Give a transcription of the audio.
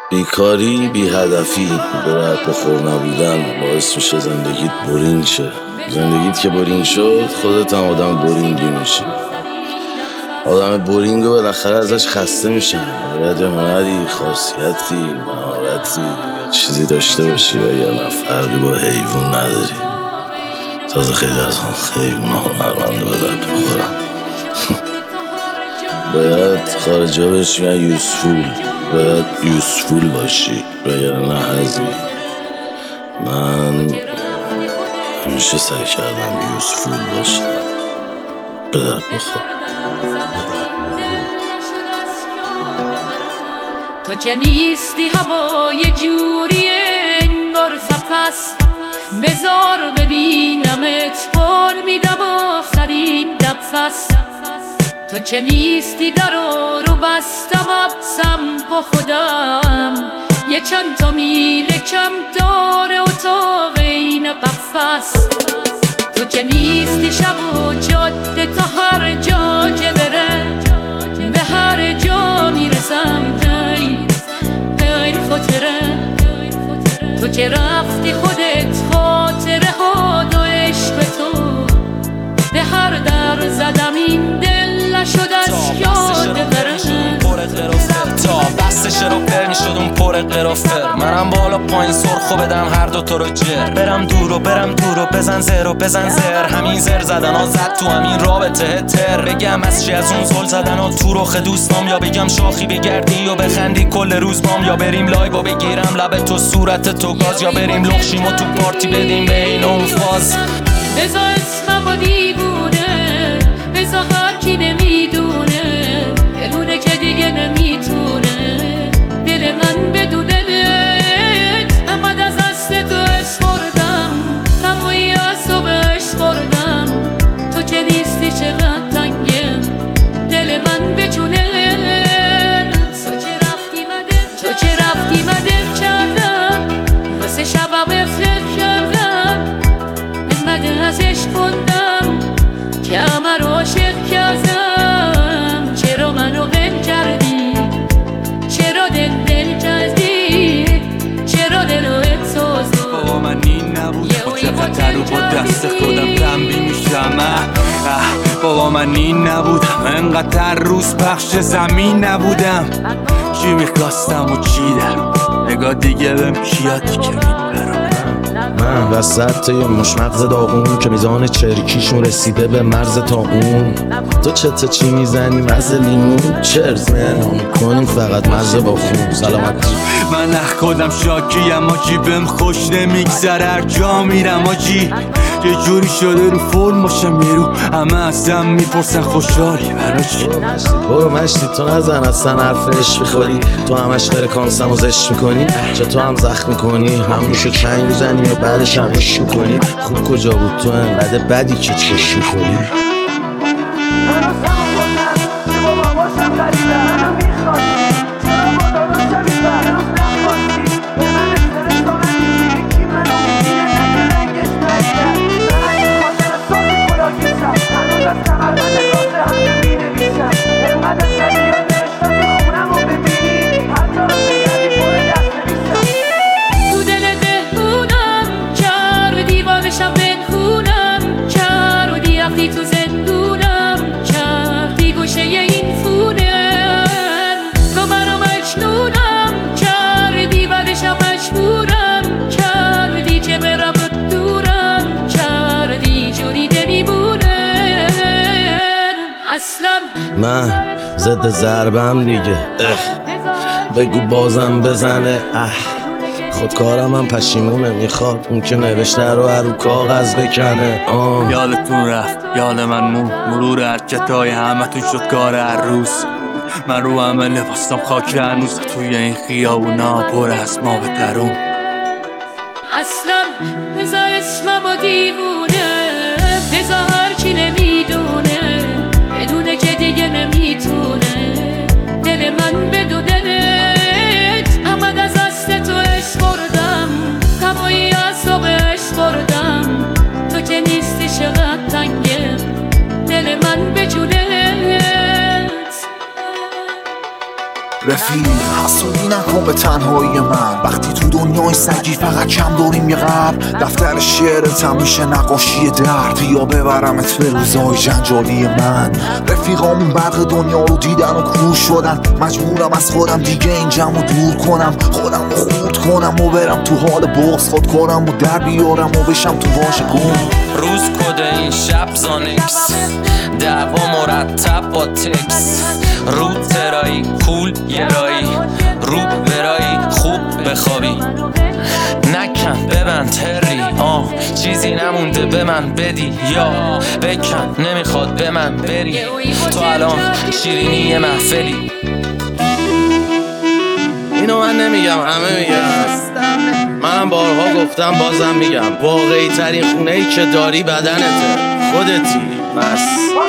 بیکاری بی هدفی به رد بخور نبودن باعث میشه زندگیت برینگ شه. زندگیت که برینگ شد خودت هم آدم برینگی میشی. آدم برینگ رو بالاخره ازش خسته میشن. باید یه هنری، خاصیتی، مهارتی یا چیزی داشته باشی و یا نه فرقی با حیوان نداری. تازه خیلی از اون حیوان ها هنرمنده به درد بخورن. باید خارجا بهش میگن یوزفول. باید یوزفول باشی وگرنه هزی. من همیشه سعی کردم یوزفول باشم. به درد بخور. تو که نیستی هوا یه جوری انگار سپس بذار ببینمت بار میدم آخرین نفس. تو که نیستی درو رو بستم ابسم با خودم یه چند تا میل کم داره اتاق این قفس. تو که نیستی شب و جاده تا هر جا که بره به هر جا میرسم غیر خاطره. تو که رفتی خودت خاطره ها و عشق تو به هر در زدم این دل نشد از یاد بره. تا بستش رو پر میشد اون پر قرافر. منم بالا پایین سرخو بدم هر دوتا رو جر. برم دور و بزن زر و بزن زر. همین زر زدن ها زد تو همین رابطه تر. بگم از چی از اون زل زدن ها تو رخ دوستام، یا بگم شاخی بگردی و بخندی کل روز بام، یا بریم لایو و بگیرم لب تو صورت تو گاز، یا بریم لخشیم و تو پارتی بدیم به این اون فاز. بزا اسمم و دیوونه بزا هر کی نمیدونه بدونه که دیگه نمیتونه دل من بدونه دلت. اما از دست تو اسپردم تمایی از تو بهش خوردم. تو که نیستی چقدر تنگم دل من بچونه. تو چه رفتی مدر کردم واسه شبم فکر کردم انقدر ازش خوندم که همه رو عاشق کردم. چرا منو ول کردی؟ چرا دل کردی؟ چرا دلو احساس بابا من این نبود با چقدر رو با دست خودم تنبیه میشم. بابا من این نبودم انقدر روز پخش زمین نبودم. چی میخواستم و چی دارم نگاه دیگه بهم کیاتی که میبرم. من وسط یه مشمغز داغون که میزان چرکیشون رسیده به مرز تا اون. تو چته چی میزنی مرز لیمون؟ چرز نام کنیم فقط مرز با خون. سلامتی من خودم شاکیم آجی بهم خوش نمیگذره هر جا میرم آجی. یه جوری شده رو فرم باشم یه رو همه ازم میپرسن خوشحالی برا چی؟ برو مشتی تو نزن اصلا حرف عشق میخوری. تو همش فرکانسم و زشت میکنی. چه تو هم زخم میکنی همونشو چنگ میزنی و بعدش هم عشق میکنی. خوب کجا بود تو انقدر بدی که چشم میکنی. تو زندونم کردی گوشه این فونم تو منو مجنونم کردی بعدشم مجبورم کردی که برم دورم کردی جوری نمیمونه اصلا. من ضد ضربم دیگه بگو بازم بزنه. خودکارم هم پشیمونه میخواد اون که نوشته رو هر رو کاغذ بکنه. یادتون رفت یاد من مرور حرکتای همه تون شد کار هر روز. من رو همه لباستم خاک هنوز توی این خیابونا پر از ما به درون. اصلا بزا اسمم و دیوونه بزا هر کی نمیدونه بدونه که دیگه نمیتونه دل من بدونه دلت. اما از دست تو اسپردم تمایی از تو بهش خوردم. تو که نیستی چقدر تنگم دل من بجونه. رفیق حسودی نکن به تنهایی من، وقتی تو دنیای سگی فقط کم داریم یه قبر. دفتر شعرتم میشه نقاشی درد، بیا ببرمت به روزای جنجالی من. رفیقامون برق دنیا رو دیدن و کور شدن، مجبورم از خودم دیگه این جمع دور کنم، خودم رو خورد کنم و برم تو حال بغض خود کنم و در بیارم و بشم تو واژه گم. روز کده این شب زانکس، دعوا مرتب با تکس، رو ترایی کول یه رایی، رو برایی خوب بخوابی، نکن ببند هری چیزی نمونده به من بدی یا بکن، نمیخواد به من بری، تو الان شیرینی محفلی. اینو من نمیگم، همه میگم، منم بارها گفتم بازم میگم، واقعی ترین خونه‌ای که داری بدنته، خودتی. بس